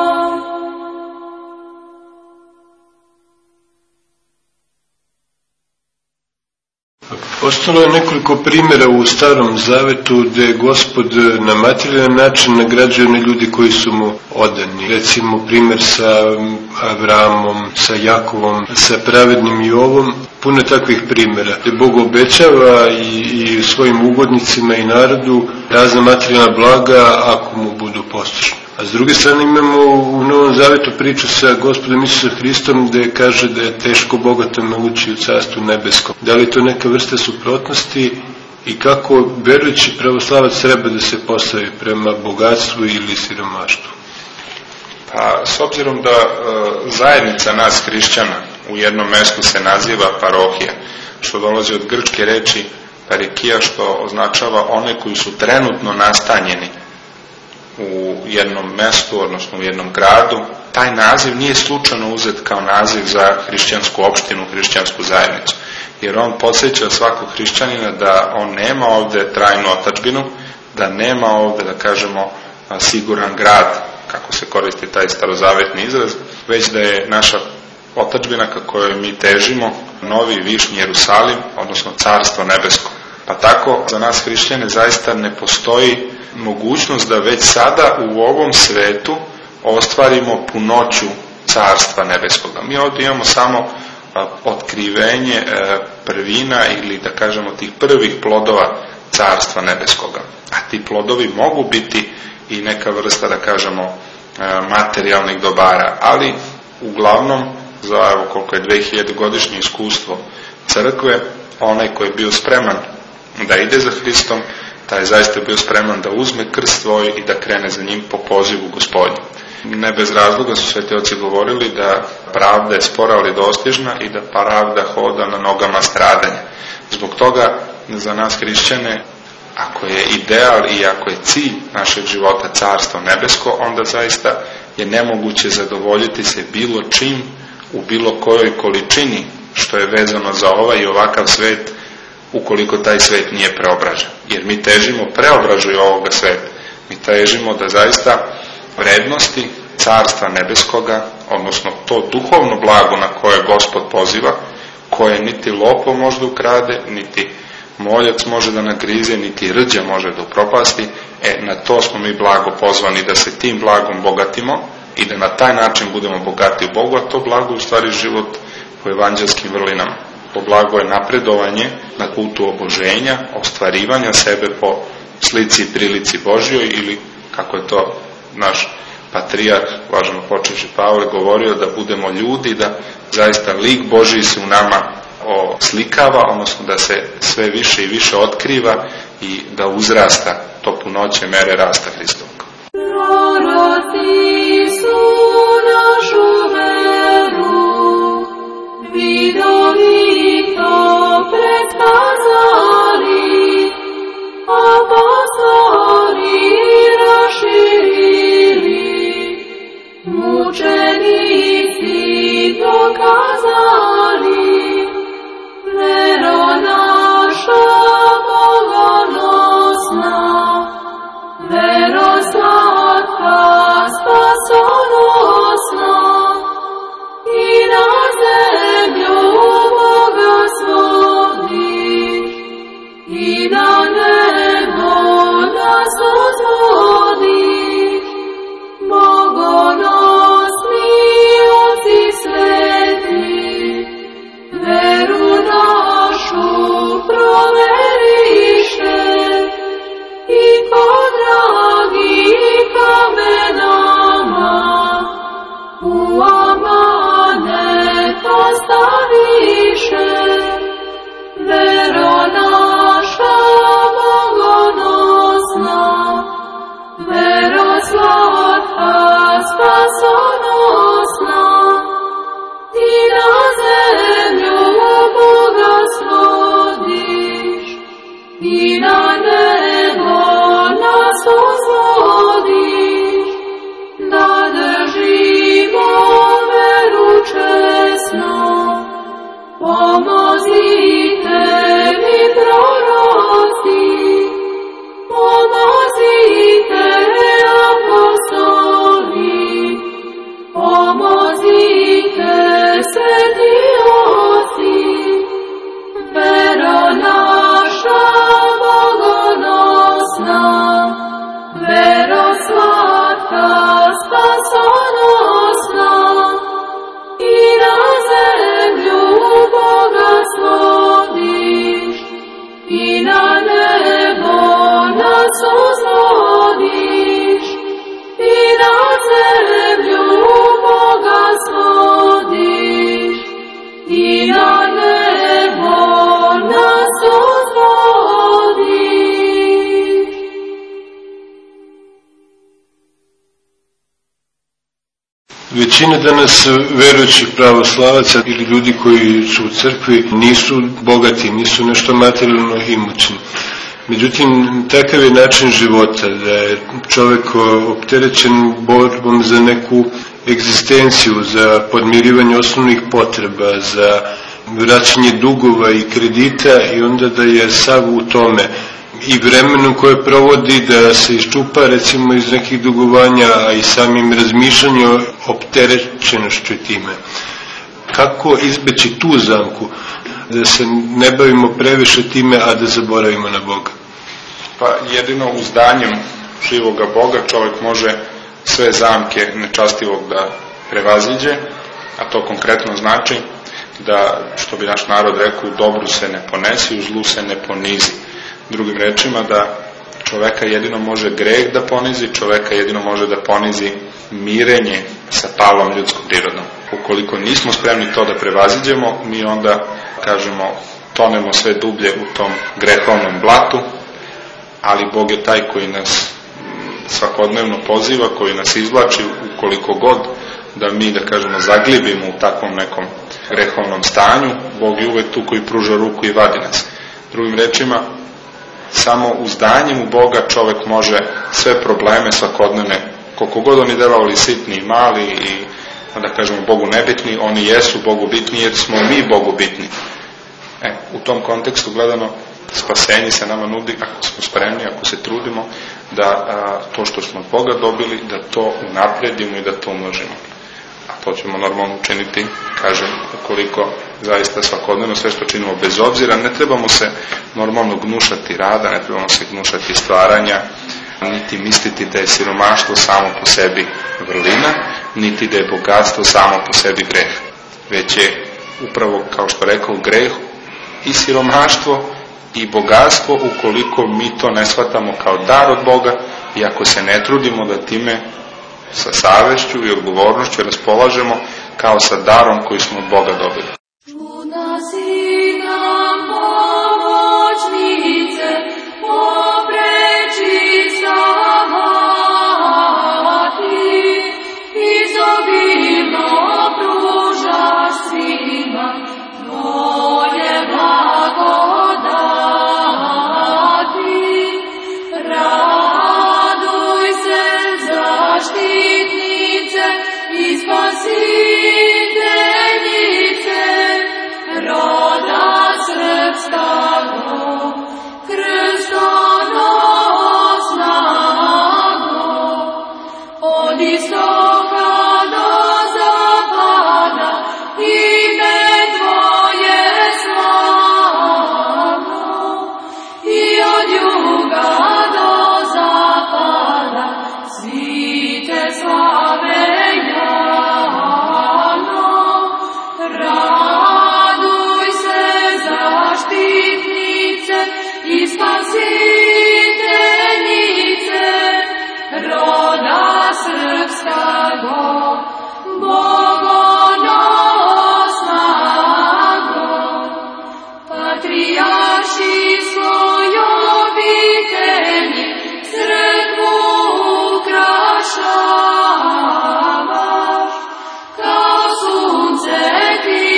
Ostalo je nekoliko primjera u Starom Zavetu gde Gospod na materijalan način nagrađuje one ljudi koji su mu odani. Recimo primjer sa Avramom, sa Jakovom, sa pravednim Jovom. Puno takvih primjera gde Bog obećava i svojim ugodnicima i narodu razna materijalna blaga ako mu budu poslušni. A s druge strane imamo u Novom Zavetu priču sa Gospodom Isusom Hristom gde kaže da je teško bogatome ući u carstvu nebeskom. Da li je to neka vrsta suprotnosti i kako verujući pravoslavac treba da se postavi prema bogatstvu ili siromaštvu? Pa, s obzirom da zajednica nas hrišćana u jednom mestu se naziva parohija, što dolazi od grčke reči parikija, što označava one koji su trenutno nastanjeni u jednom mestu, odnosno u jednom gradu, taj naziv nije slučajno uzet kao naziv za hrišćansku opštinu, hrišćansku zajednicu. Jer on podsjeća svakog hrišćanina da on nema ovde trajnu otadžbinu, da nema ovde, da kažemo, siguran grad, kako se koristi taj starozavetni izraz, već da je naša otadžbina ka kojoj mi težimo novi višnji Jerusalim, odnosno carstvo nebesko. Pa tako za nas hrišćane zaista ne postoji mogućnost da već sada u ovom svetu ostvarimo punoću carstva nebeskoga. Mi ovdje imamo samo otkrivenje prvina ili da kažemo tih prvih plodova carstva nebeskoga. A ti plodovi mogu biti i neka vrsta, da kažemo, materijalnih dobara, ali uglavnom za evo koliko je 2000-godišnje iskustvo crkve, onaj koji je bio spreman da ide za Hristom, taj je zaista bio spreman da uzme krst svoj i da krene za njim po pozivu Gospodnju. Ne bez razloga su sveti oci govorili da pravda je spora ali dostižna i da pravda hoda na nogama stradanja. Zbog toga za nas hrišćane, ako je ideal i ako je cilj našeg života carstvo nebesko, onda zaista je nemoguće zadovoljiti se bilo čim u bilo kojoj količini što je vezano za ovaj i ovakav svet, ukoliko taj svet nije preobražen. Jer mi težimo preobražuju ovoga sveta. Mi težimo da zaista vrednosti carstva nebeskoga, odnosno to duhovno blago na koje Gospod poziva, koje niti lopov može da ukrade, niti moljac može da nagrize, niti rđa može da upropasti, na to smo mi blago pozvani, da se tim blagom bogatimo i da na taj način budemo bogati u Bogu, a to blago u stvari život po evanđelskim vrlinama. To blago je napredovanje na putu oboženja, ostvarivanja sebe po slici i prilici Božjoj, ili kako je to naš patrijarh, važno počevši Pavle, govorio, da budemo ljudi, da zaista lik Božji se u nama oslikava, odnosno da se sve više i više otkriva i da uzrasta to punoće mere rasta Hristovog. Proroci su našu veru vidovito predskazali, apostoli raširili, mučenici dokazali, vero naša bogonosna, vero slatka spasonosna, i na zemlju Boga svodiš, i na nebo nas uzvodiš, bogonosni oci sveti, veru našu proveriše, i kod dragih kamenama u amanet postaviše, vero naša bogonosna, vero slatka spasonosna, i na zemlju Boga svodiš, i na nebo nas uzvodiš, da držimo veru česno. Pomozite mi proroci, pomozite apostoli, pomozite sveti oci, vero naša bogonosna, vero slatka spasonosna, i na zemlju Boga svodiš, i na nebo nas uzvodiš, i na zemlju Boga svodiš, i na nebo nas uzvodiš. Većina danas verujućih pravoslavaca ili ljudi koji su u crkvi nisu bogati, nisu nešto materijalno imućni. Međutim, takav je način života, da je čovek opterećen borbom za neku egzistenciju, za podmirivanje osnovnih potreba, za vraćanje dugova i kredita, i onda da je sav u tome i vremenom koje provodi da se iščupa recimo iz nekih dugovanja, a i samim razmišljanjem opterećenošću time. Kako izbeći tu zamku, da se ne bavimo previše time, a da zaboravimo na Boga? Pa jedino uzdanjem živoga Boga čovjek može sve zamke nečastivog da prevaziđe, a to konkretno znači da, što bi naš narod rekao, u dobru se ne ponesi, u zlu se ne ponizi. Drugim rečima, da čoveka jedino može greh da ponizi, čoveka jedino može da ponizi mirenje sa palom ljudskom prirodom. Ukoliko nismo spremni to da prevaziđemo, mi onda, kažemo, tonemo sve dublje u tom grehovnom blatu, ali Bog je taj koji nas svakodnevno poziva, koji nas izvlači ukoliko god da mi, da kažemo, zaglibimo u takvom nekom grehovnom stanju. Bog je uvek tu koji pruža ruku i vadi nas. Drugim rečima, samo uzdanjem u Boga čovek može sve probleme svakodnevne, koliko god oni delovali sitni i mali i, da kažemo, Bogu nebitni, oni jesu Bogu bitni jer smo mi Bogu bitni. U tom kontekstu gledano, spasenje se nama nudi ako smo spremni, ako se trudimo da to što smo od Boga dobili, da to unapredimo i da to umnožimo. A to ćemo normalno učiniti, kažem, ukoliko zaista svakodnevno sve što činimo bez obzira, ne trebamo se normalno gnušati rada, ne trebamo se gnušati stvaranja, niti misliti da je siromaštvo samo po sebi vrlina, niti da je bogatstvo samo po sebi greh. Već je upravo, kao što rekao, greh i siromaštvo i bogatstvo ukoliko mi to ne shvatamo kao dar od Boga i ako se ne trudimo da time sa savešću i odgovornošću raspolažemo kao sa darom koji smo od Boga dobili.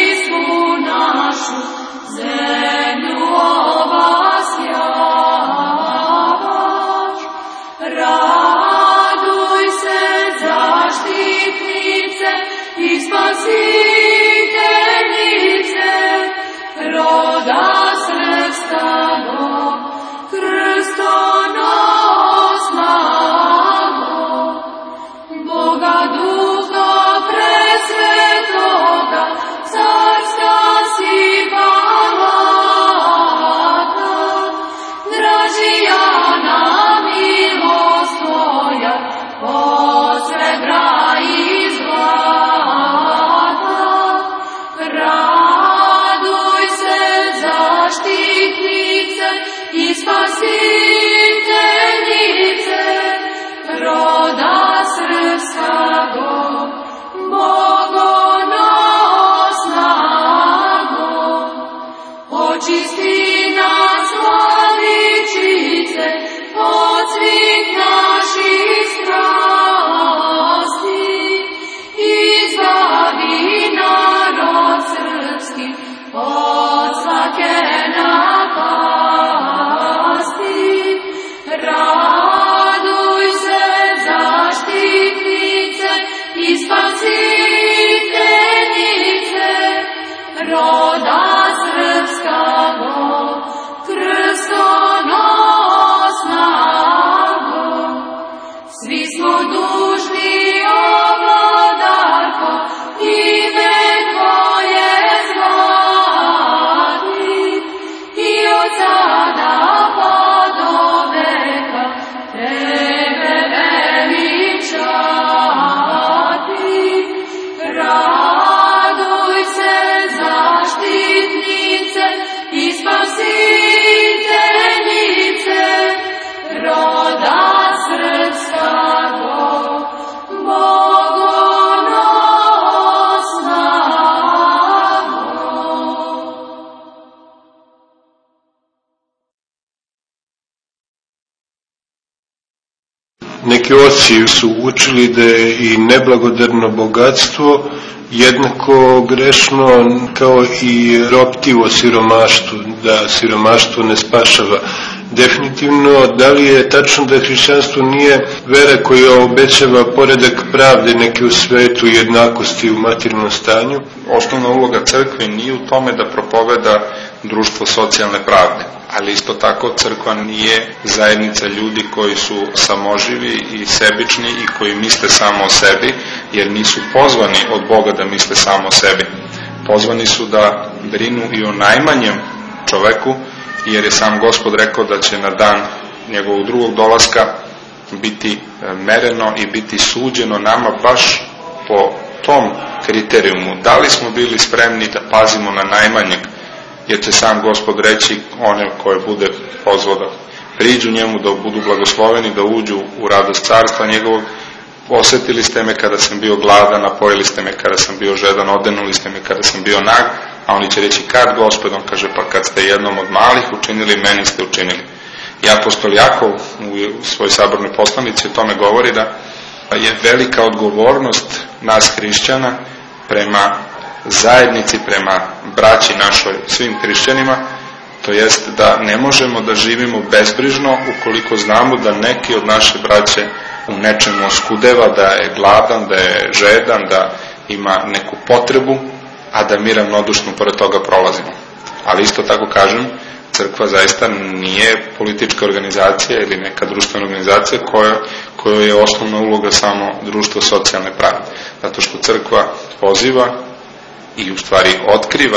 Zemlju obasja. sada pa do veka tebe veličati. Raduj se, zaštitnice i spasiteljice, roda srpskog, Neki oci su učili da je i neblagodarno bogatstvo jednako grešno kao i roptivo siromaštvo, da siromaštvo ne spašava. Definitivno, da li je tačno da hrišćanstvo nije vera koja obećava poredak pravde neke u svetu i jednakosti u materijalnom stanju? Osnovna uloga crkve nije u tome da propoveda društvo socijalne pravde, ali isto tako crkva nije zajednica ljudi koji su samoživi i sebični i koji misle samo o sebi, jer nisu pozvani od Boga da misle samo o sebi. Pozvani su da brinu i o najmanjem čoveku, jer je sam Gospod rekao da će na dan njegovog drugog dolaska biti mereno i biti suđeno nama baš po tom kriterijumu. Da li smo bili spremni da pazimo na najmanjeg, jer će sam Gospod reći one koje bude pozvao da priđu njemu, da budu blagosloveni, da uđu u radost carstva njegovog. Osetili ste me kada sam bio gladan, napojili ste me kada sam bio žedan, odenuli ste me kada sam bio nag, a oni će reći kad Gospod? On kaže pa kad ste jednom od malih učinili, meni ste učinili. I apostol Jakov u svojoj sabornoj poslanici o tome govori da je velika odgovornost nas hrišćana prema zajednici, prema braći našoj, svim hrišćanima, to jest da ne možemo da živimo bezbrižno ukoliko znamo da neki od naše braće u nečemu oskudeva, da je gladan, da je žedan, da ima neku potrebu, a da mi ravnodušno pored toga prolazimo. Ali isto tako kažem, crkva zaista nije politička organizacija ili neka društvena organizacija kojoj je osnovna uloga samo društvo socijalne pravde. Zato što crkva poziva i u stvari otkriva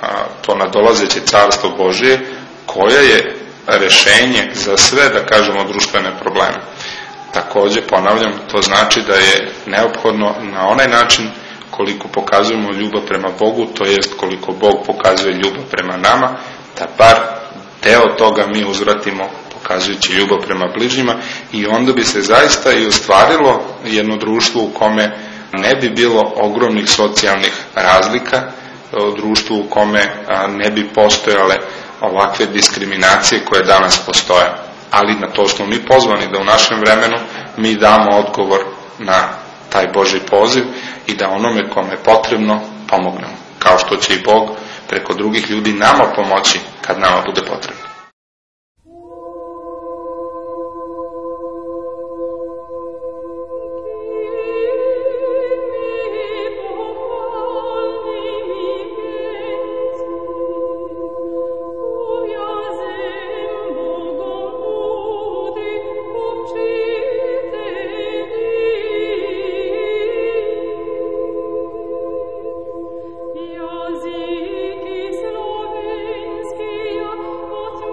to nadolazeće carstvo Božije, koja je rešenje za sve, da kažemo, društvene probleme. Takođe, ponavljam, to znači da je neophodno na onaj način koliko pokazujemo ljubav prema Bogu, to jest koliko Bog pokazuje ljubav prema nama, da bar deo toga mi uzvratimo pokazujući ljubav prema bližnjima, i onda bi se zaista i ostvarilo jedno društvo u kome ne bi bilo ogromnih socijalnih razlika, društvo u kome ne bi postojale ovakve diskriminacije koje danas postoje. Ali na to smo mi pozvani, da u našem vremenu mi damo odgovor na taj Božji poziv i da onome kome je potrebno pomognemo, kao što će i Bog preko drugih ljudi nama pomoći kad nama bude potrebno. Języki słowiańskie,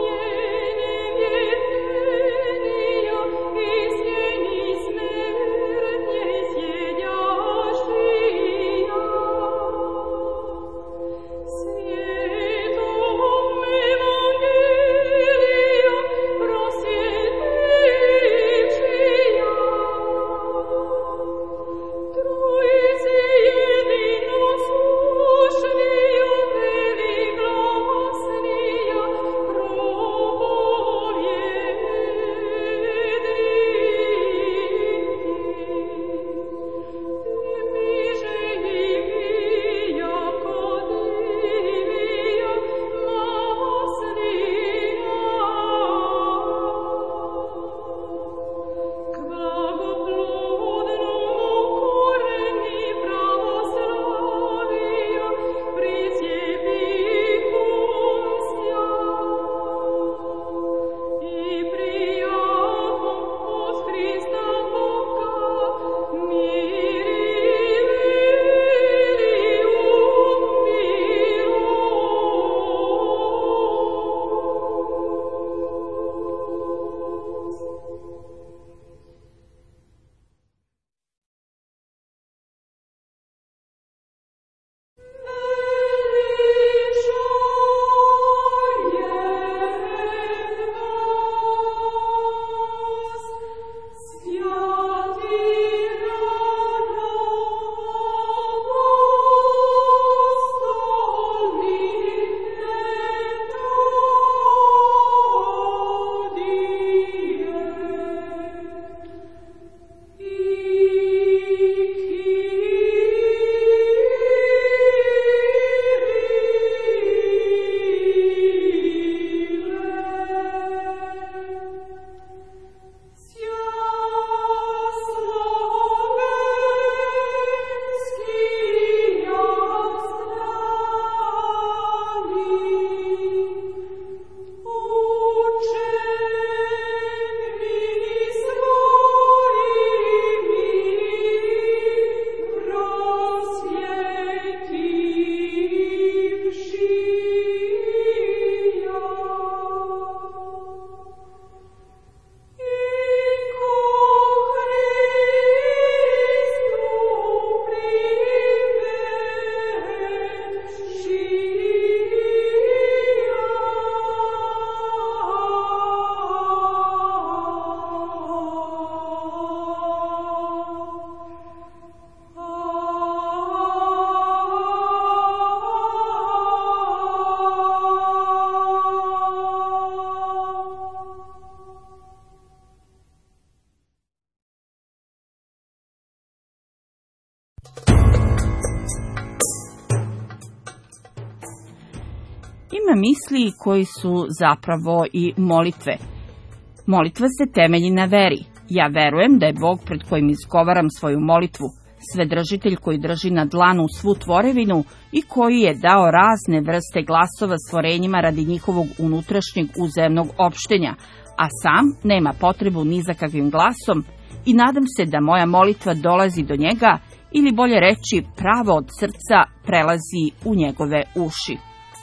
ima misli koji su zapravo i molitve. Molitva se temelji na veri. Ja verujem da je Bog pred kojim izgovaram svoju molitvu, Svedržitelj koji drži na dlanu svu tvorevinu i koji je dao razne vrste glasova stvorenjima radi njihovog unutrašnjeg uzemnog opštenja, a sam nema potrebu ni za kakvim glasom, i nadam se da moja molitva dolazi do njega, ili bolje reći, pravo od srca prelazi u njegove uši.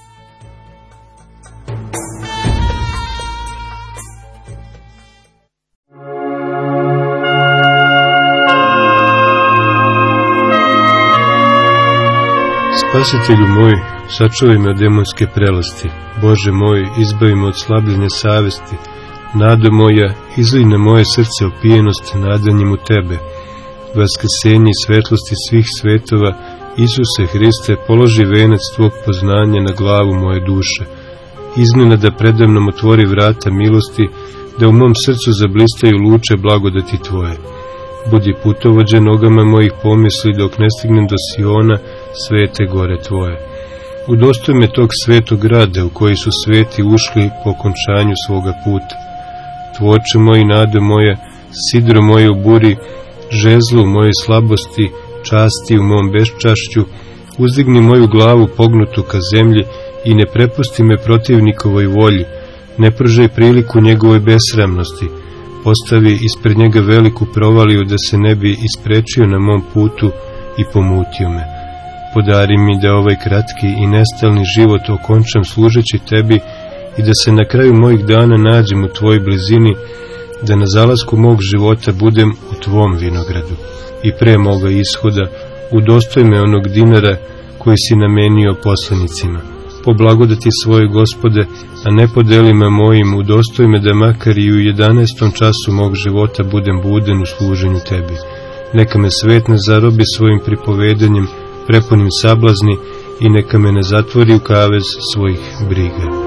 Spasitelju moj, sačuvaj me od demonske prelasti. Bože moj, izbavi me od slabljenja savesti. Nado moja, izlij na moje srce opijenost nadanjem u Tebe. Vaskrsenje i svetlosti svih svetova, Isuse Hriste, položi venac Tvog poznanja na glavu moje duše. Iznenada predamnom otvori vrata milosti, da u mom srcu zablistaju luče blagodati Tvoje. Budi putovođe nogama mojih pomisli dok ne stignem do Siona, svete gore Tvoje. Udostoj me tog svetog grada u koji su sveti ušli po okončanju svoga puta. Tvoče moji, nade moje, sidro moje u buri, žezlo u mojoj slabosti, časti u mom beščašću, uzdigni moju glavu pognutu ka zemlji i ne prepusti me protivnikovoj volji, ne pružaj priliku njegovoj besramnosti, postavi ispred njega veliku provaliju da se ne bi isprečio na mom putu i pomutio me. Podari mi da ovaj kratki i nestalni život okončam služeći Tebi i da se na kraju mojih dana nađem u Tvojoj blizini, da na zalasku mog života budem u Tvom vinogradu. I pre moga ishoda udostoj me onog dinara koji si namenio poslanicima. Po blagodati svoje Gospode, a ne po delima mojim, udostoj me da makar i u 11. času mog života budem buden u služenju Tebi. Neka me svet ne zarobi svojim pripovedanjem, prepunim sablazni, i neka me ne zatvori u kavez svojih briga.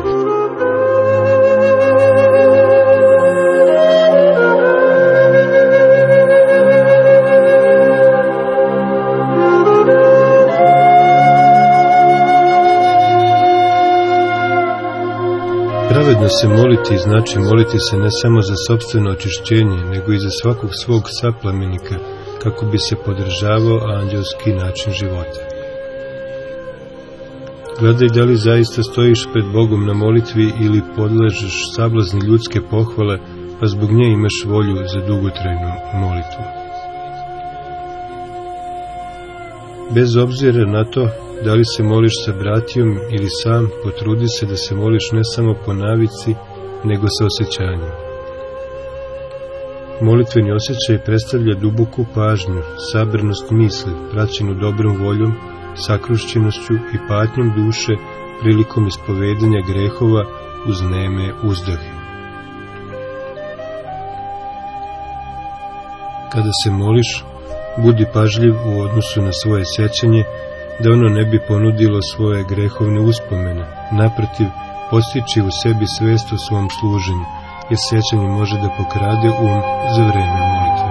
Pravedno se moliti znači moliti se ne samo za sopstveno očišćenje, nego i za svakog svog saplamenika, kako bi se podržavao anđelski način života. Gledaj da li zaista stojiš pred Bogom na molitvi ili podležeš sablazni ljudske pohvale, pa zbog nje imaš volju za dugotrajnu molitvu. Bez obzira na to da li se moliš sa bratijom ili sam, potrudi se da se moliš ne samo po navici, nego sa osjećanjem. Molitveni osjećaj predstavlja duboku pažnju, sabranost misli, praćenu dobrom voljom, sakrušćenošću i patnjom duše prilikom ispovedanja grehova uz neme uzdahe. Kada se moliš, budi pažljiv u odnosu na svoje sjećanje, da ono ne bi ponudilo svoje grehovne uspomene. Naprotiv, postiči u sebi svest o svom služenju, jer sjećanje može da pokrade um za vreme molitve.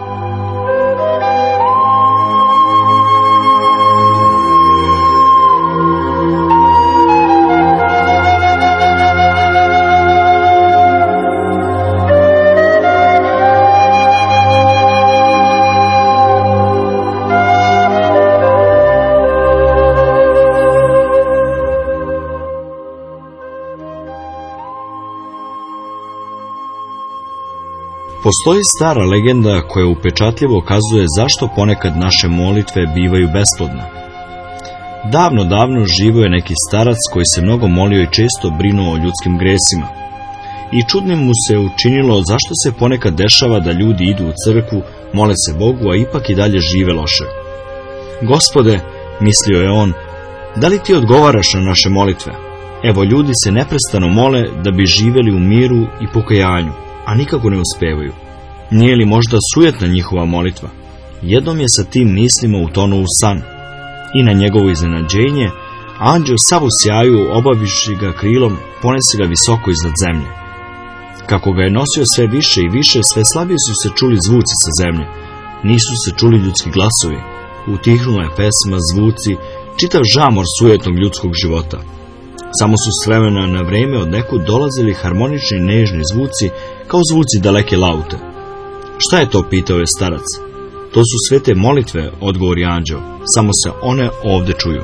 Postoji stara legenda koja upečatljivo kazuje zašto ponekad naše molitve bivaju besplodne. Davno živio je neki starac koji se mnogo molio i često brinuo o ljudskim gresima. I čudnim mu se učinilo zašto se ponekad dešava da ljudi idu u crkvu, mole se Bogu, a ipak i dalje žive loše. Gospode, mislio je on, da li ti odgovaraš na naše molitve? Evo, ljudi se neprestano mole da bi živeli u miru i pokajanju, a nikako ne uspevaju. Nije li možda sujetna njihova molitva? Jednom je sa tim mislima utonuo u san. I na njegovo iznenađenje, anđeo sav u sjaju, obavivši ga krilom, ponese ga visoko iznad zemlje. Kako ga je nosio sve više i više, sve slabije su se čuli zvuci sa zemlje. Nisu se čuli ljudski glasovi. Utihnula je pesma, zvuci, čitav žamor sujetnog ljudskog života. Samo su s vremena na vreme od nekud dolazili harmonični nežni zvuci, kao zvuci daleke laute. Šta je to, pitao je starac. To su svete molitve, odgovori anđeo, samo se one ovde čuju.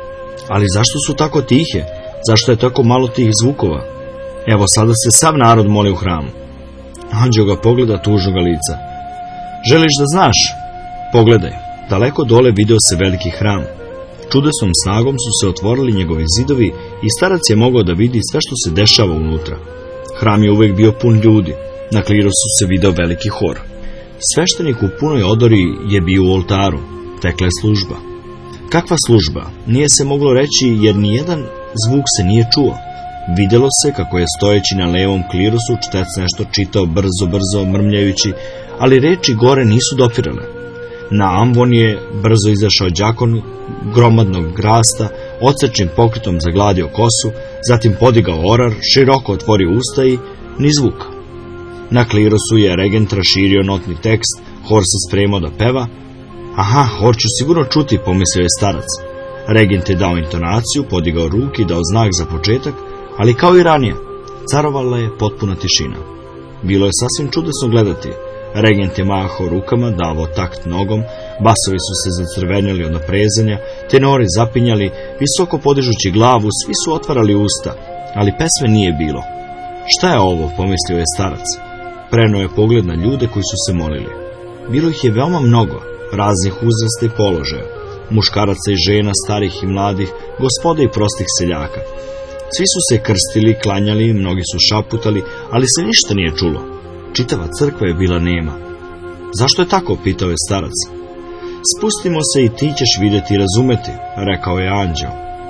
Ali zašto su tako tihe? Zašto je tako malo tih zvukova? Evo sada se sav narod moli u hramu. Anđeo ga pogleda tužnoga lica. Želiš da znaš? Pogledaj, daleko dole video se veliki hram. Čudesnom snagom su se otvorili njegovi zidovi i starac je mogao da vidi sve što se dešava unutra. Hram je uvek bio pun ljudi, na klirosu se video veliki hor. Sveštenik u punoj odori je bio u oltaru, tekla je služba. Kakva služba? Nije se moglo reći jer nijedan zvuk se nije čuo. Videlo se kako je stojeći na levom klirosu čtec nešto čitao brzo mrmljajući, ali reči gore nisu dopirale. Na ambon je brzo izašao đakon gromadnog grasta, odsečnim pokretom zagladio kosu, zatim podigao orar, široko otvorio usta i ni zvuka. Na klirosu je regent raširio notni tekst, hor se spremao da peva. Aha, hor ću sigurno čuti, pomislio je starac. Regent je dao intonaciju, podigao ruke i dao znak za početak, ali kao i ranije, carovala je potpuna tišina. Bilo je sasvim čudesno gledati. Regent je mahao rukama, davao takt nogom, basovi su se zacrvenili od naprezanja, tenori zapinjali, visoko podižući glavu, svi su otvarali usta, ali pesme nije bilo. Šta je ovo, pomislio je starac. Prenuo je pogled na ljude koji su se molili. Bilo ih je veoma mnogo, raznih uzrasta i položaja, muškaraca i žena, starih i mladih, gospoda i prostih seljaka. Svi su se krstili, klanjali, mnogi su šaputali, ali se ništa nije čulo. Čitava crkva je bila nema. Zašto je tako, pitao je starac. Spustimo se i ti ćeš vidjeti i razumeti, rekao je anđeo.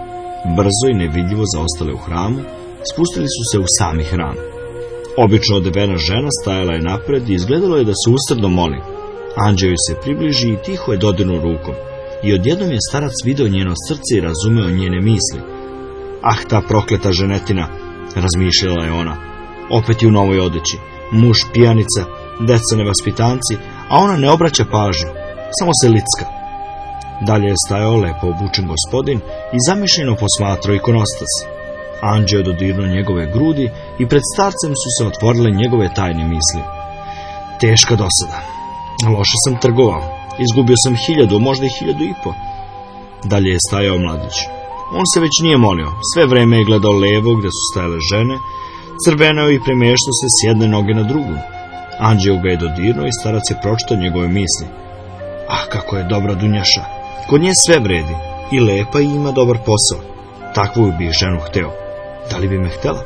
Brzo i nevidljivo zaostale u hramu, spustili su se u sami hram. Obično odevena žena stajala je napred i izgledalo je da se usrdno moli. Anđeo joj se približi i tiho je dodirnuo rukom. I odjednom je starac video njeno srce i razumeo njene misli. Ah, ta prokleta ženetina, razmišljala je ona. Opet je u novoj odeći. Muž pijanica, deca nevaspitanci, a ona ne obraća pažnju, samo se licka. Dalje je stajao lepo obučen gospodin i zamišljeno posmatrao ikonostas. Anđeo je dodirnuo njegove grudi i pred starcem su se otvorile njegove tajne misli. Teška dosada. Loše sam trgovao. Izgubio sam 1000, možda i 1500. Dalje je stajao mladić. On se već nije molio. Sve vreme je gledao levo gde su stajale žene, crveneo i premeštao se s jedne noge na drugu. Anđeo ga je dodirnuo i starac je pročitao njegove misli. Ah, kako je dobra Dunjaša. Kod nje sve vredi. I lepa i ima dobar posao. Takvu bi ženu hteo. Da li bi me htela?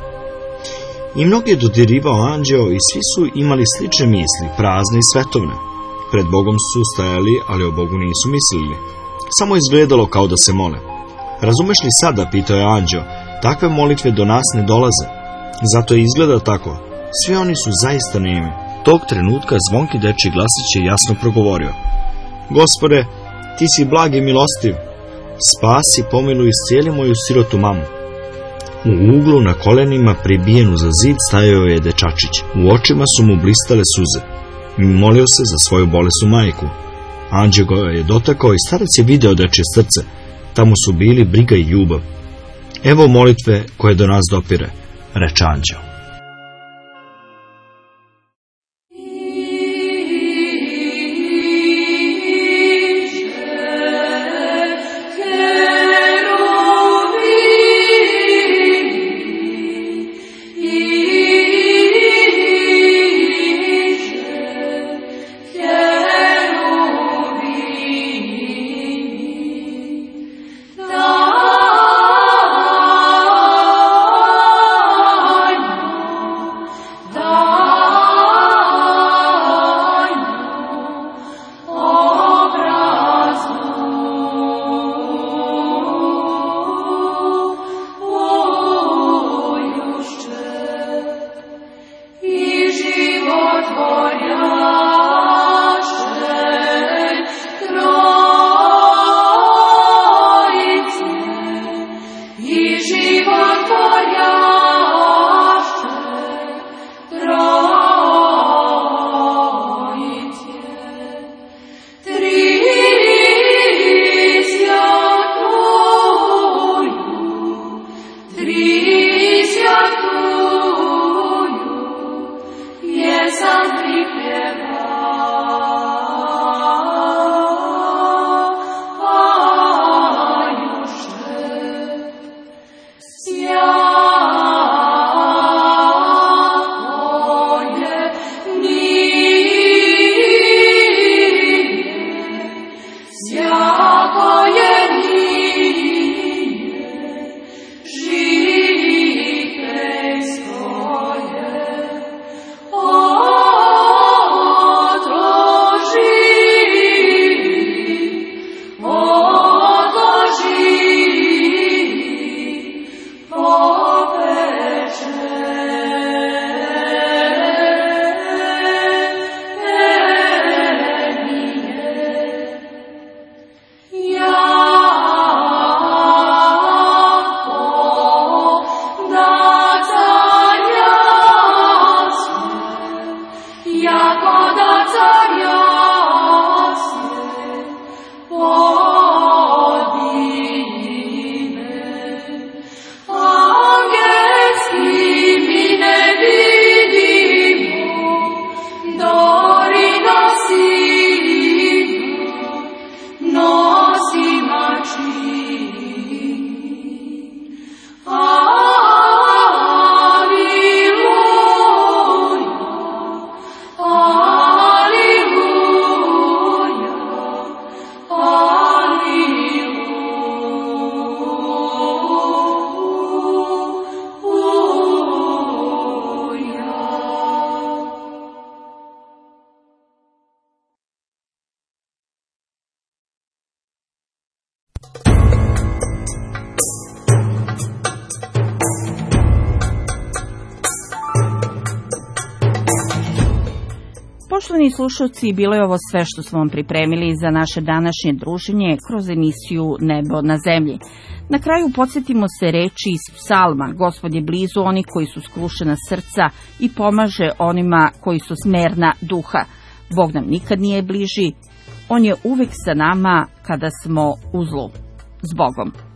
I mnogi je dodirivao anđeo i svi su imali slične misli, prazne i svetovne. Pred Bogom su stajali, ali o Bogu nisu mislili. Samo izgledalo kao da se mole. Razumeš li sada, pitao je anđeo, takve molitve do nas ne dolaze. Zato je izgleda tako. Svi oni su zaista nemi. Tog trenutka zvonki dečji glasić je jasno progovorio. Gospode, ti si blag i milostiv. Spasi, pomiluj i iscijeli moju sirotu mamu. U uglu na kolenima pribijenu za zid stajao je dečačić. U očima su mu blistale suze. Molio se za svoju bolesnu majku. Anđeo ga je dotakao i starac je video dečje srce. Tamo su bili briga i ljubav. Evo molitve koje do nas dopire, reče anđeo. Da Poštovani slušalci, bilo je ovo sve što smo vam pripremili za naše današnje druženje kroz emisiju Nebo na zemlji. Na kraju podsjetimo se reči iz psalma: Gospod je blizu oni koji su skrušena srca i pomaže onima koji su smerna duha. Bog nam nikad nije bliži, on je uvek sa nama kada smo u zlu. S Bogom.